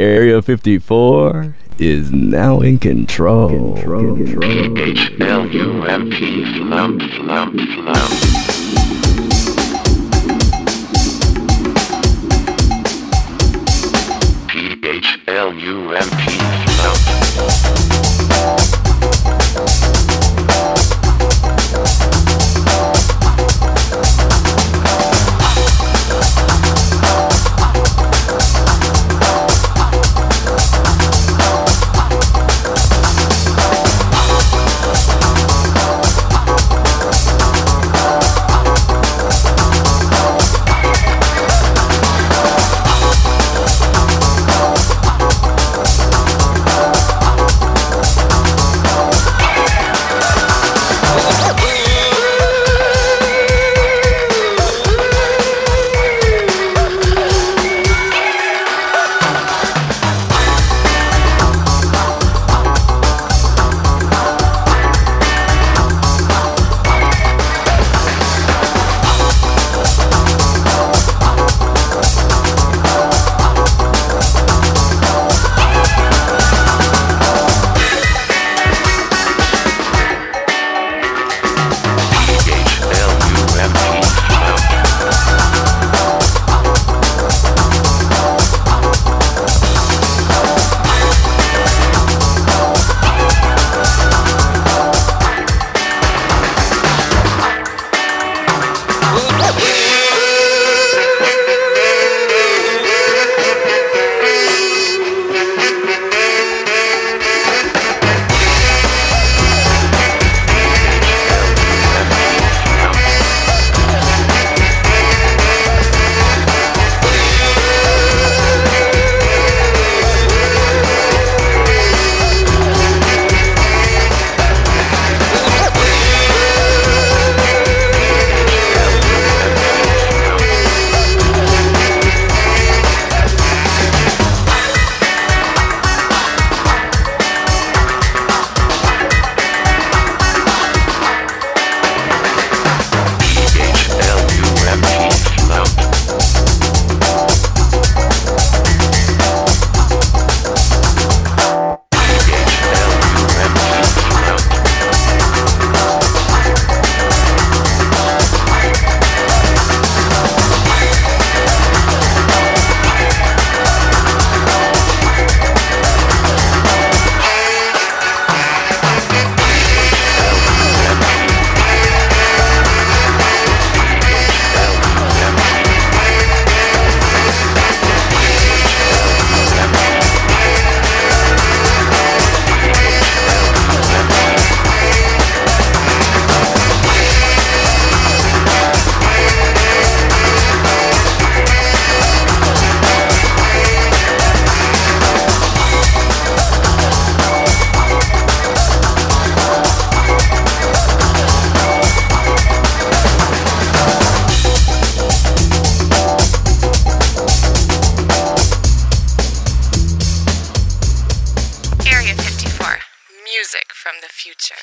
Area 54 is now in control. H-L-U-M-P, lump. P-H-L-U-M-P, from the future.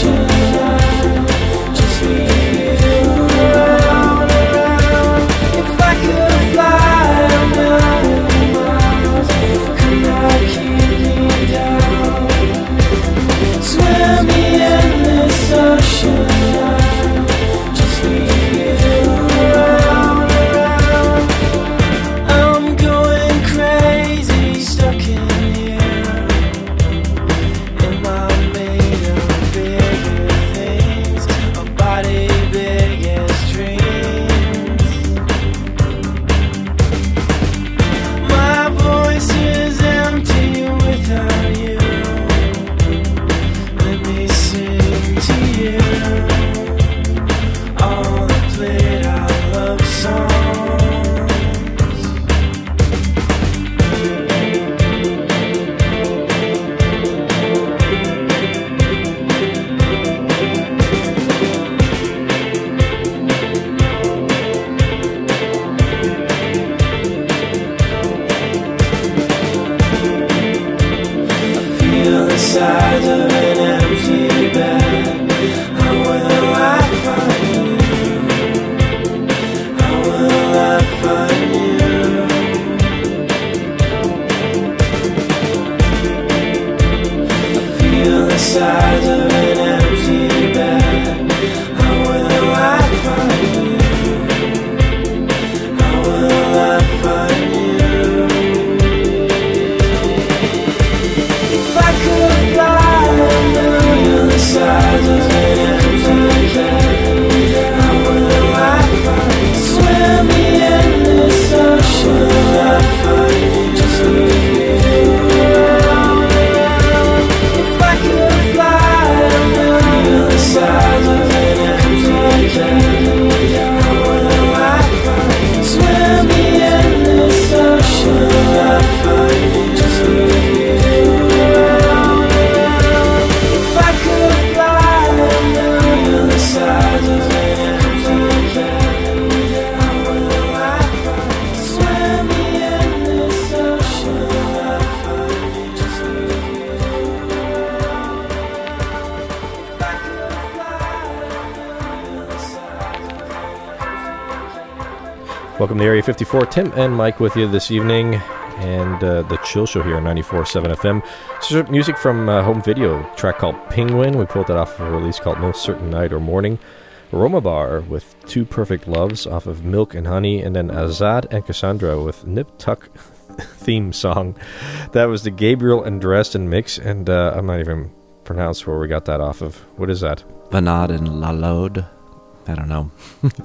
Welcome to Area 54. Tim and Mike with you this evening, and the Chill Show here on 94.7 FM. This is music from Home Video, a track called Penguin. We pulled that off of a release called No Certain Night or Morning. Roma Bar with Two Perfect Loves off of Milk and Honey, and then Azad and Cassandra with Nip Tuck theme song. That was the Gabriel and Dresden mix, and I'm not even pronounced where we got that off of. What is that? Banad and Lalode. I don't know.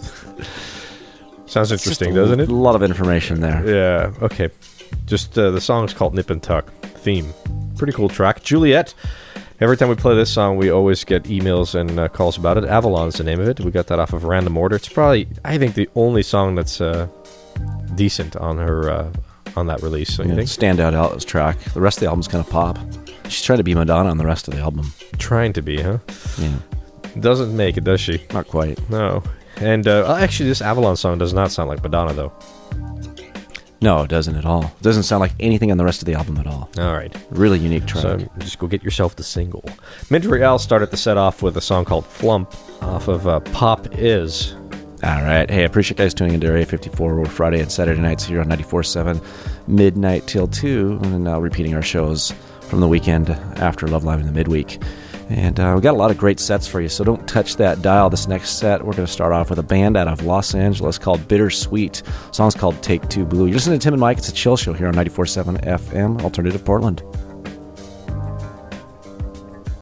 Sounds interesting, doesn't it? A lot of information there. Yeah, okay. Just the song's called Nip and Tuck theme. Pretty cool track. Juliet. Every time we play this song, we always get emails and calls about it. Avalon's the name of it. We got that off of Random Order. It's probably, I think, the only song that's decent on her on that release. Don't you think? Standout track. The rest of the album's kind of pop. She's trying to be Madonna on the rest of the album. Trying to be, huh? Yeah. Doesn't make it, does she? Not quite. No. And actually, this Avalon song does not sound like Madonna, though. No, it doesn't at all. It doesn't sound like anything on the rest of the album at all. All right. Really unique track. So just go get yourself the single. Mint Real started the set off with a song called Flump off of Pop Is. All right. Hey, I appreciate you guys tuning into Area 54. We're Friday and Saturday nights here on 94.7, midnight till 2, and now repeating our shows from the weekend after Love Live in the midweek. And we got a lot of great sets for you, so don't touch that dial. This next set, we're going to start off with a band out of Los Angeles called Bittersweet. The song's called Take Two Blue. You're listening to Tim and Mike. It's a Chill Show here on 94.7 FM, Alternative Portland.